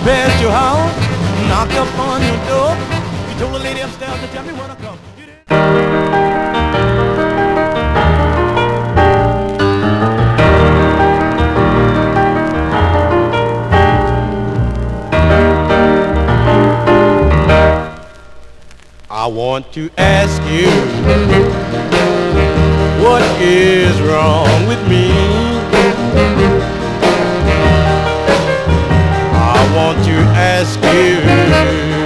past your house, knocked up on your door. You told the lady upstairs to tell me when I come. You didn't. I want to ask you, what is wrong with me? I want to ask you,